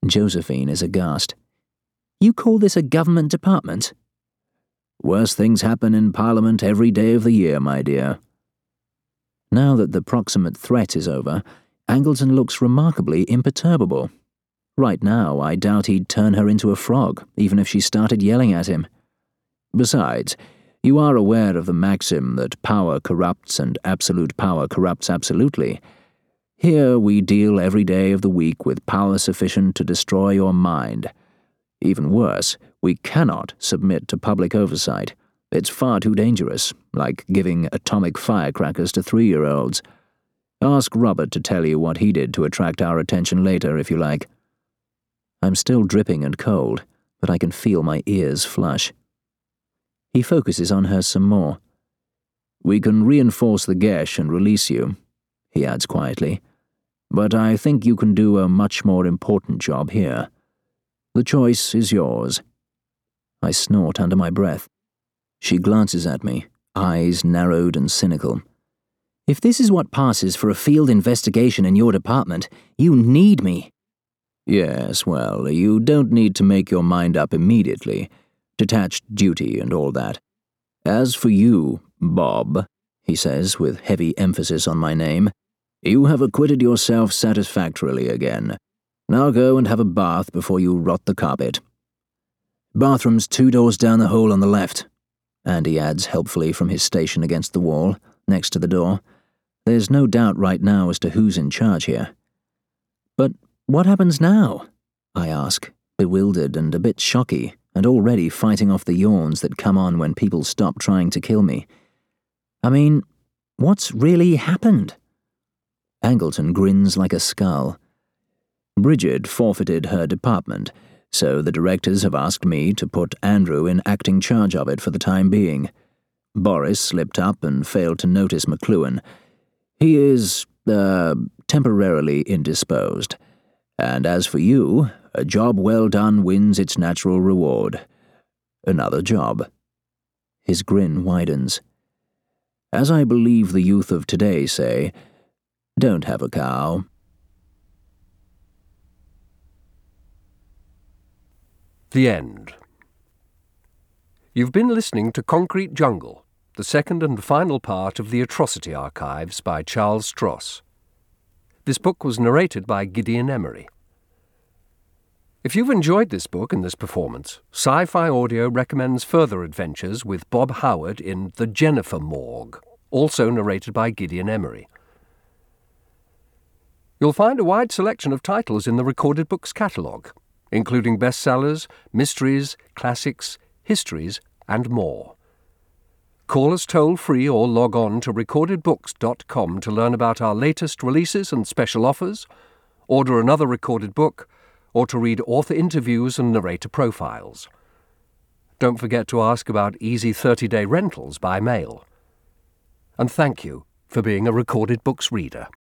Josephine is aghast. You call this a government department? Worse things happen in Parliament every day of the year, my dear. Now that the proximate threat is over, Angleton looks remarkably imperturbable. Right now, I doubt he'd turn her into a frog, even if she started yelling at him. Besides, you are aware of the maxim that power corrupts and absolute power corrupts absolutely. Here we deal every day of the week with power sufficient to destroy your mind. Even worse, we cannot submit to public oversight. It's far too dangerous, like giving atomic firecrackers to 3-year-olds. Ask Robert to tell you what he did to attract our attention later, if you like. I'm still dripping and cold, but I can feel my ears flush. He focuses on her some more. We can reinforce the Gesh and release you, he adds quietly. But I think you can do a much more important job here. The choice is yours. I snort under my breath. She glances at me, eyes narrowed and cynical. If this is what passes for a field investigation in your department, you need me. Yes, well, you don't need to make your mind up immediately. Detached duty and all that. As for you, Bob, he says with heavy emphasis on my name, you have acquitted yourself satisfactorily again. Now go and have a bath before you rot the carpet. Bathroom's 2 doors down the hall on the left, Andy adds helpfully from his station against the wall, next to the door. There's no doubt right now as to who's in charge here. But what happens now? I ask, bewildered and a bit shocky, and already fighting off the yawns that come on when people stop trying to kill me. I mean, what's really happened? Angleton grins like a skull. Bridget forfeited her department, so the directors have asked me to put Andrew in acting charge of it for the time being. Boris slipped up and failed to notice McLuhan. He is, temporarily indisposed. And as for you, a job well done wins its natural reward. Another job. His grin widens. As I believe the youth of today say, don't have a cow. The end. You've been listening to Concrete Jungle, the second and final part of the Atrocity Archives by Charles Stross. This book was narrated by Gideon Emery. If you've enjoyed this book and this performance, Sci-Fi Audio recommends further adventures with Bob Howard in The Jennifer Morgue, also narrated by Gideon Emery. You'll find a wide selection of titles in the Recorded Books catalogue, including bestsellers, mysteries, classics, histories, and more. Call us toll-free or log on to recordedbooks.com to learn about our latest releases and special offers, order another recorded book, or to read author interviews and narrator profiles. Don't forget to ask about easy 30-day rentals by mail. And thank you for being a Recorded Books reader.